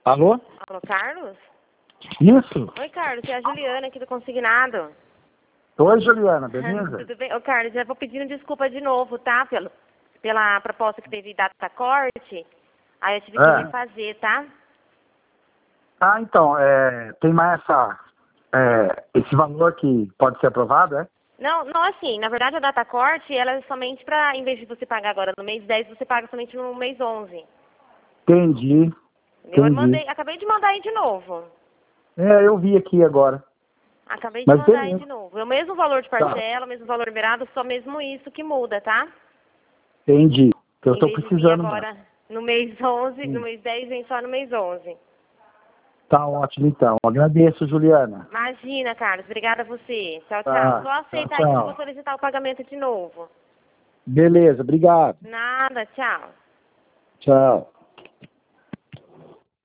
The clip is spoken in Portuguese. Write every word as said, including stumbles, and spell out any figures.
Alô? Alô, Carlos? Isso? Oi, Carlos, é a Juliana aqui do Consignado. Oi, Juliana, beleza? Tudo bem? Ô, Carlos, eu vou pedindo desculpa de novo, tá? Pelo, pela proposta que teve data corte. Aí eu tive que É. refazer, tá? Ah, então, é, tem mais essa, é, esse valor que pode ser aprovado, é? Não, não, assim, na verdade a data corte, ela é somente pra, em vez de você pagar agora no mês dez, você paga somente no mês onze. Entendi, Eu entendi. mandei, acabei de mandar aí de novo. É, eu vi aqui agora. Acabei de Mas mandar aí beleza. de novo. É o mesmo valor de Tá. parcela, o mesmo valor liberado, só mesmo isso que muda, tá? Entendi. Eu Em tô vez de vir precisando mesmo. agora no mês onze, no Sim. mês dez, vem só no mês onze. Tá ótimo, então. Agradeço, Juliana. Imagina, Carlos. Obrigada a você. Tchau, tchau. Tá. Só Tchau, aceitar aqui que eu vou tchau. solicitar o pagamento de novo. Beleza, obrigado. Nada, tchau. Tchau.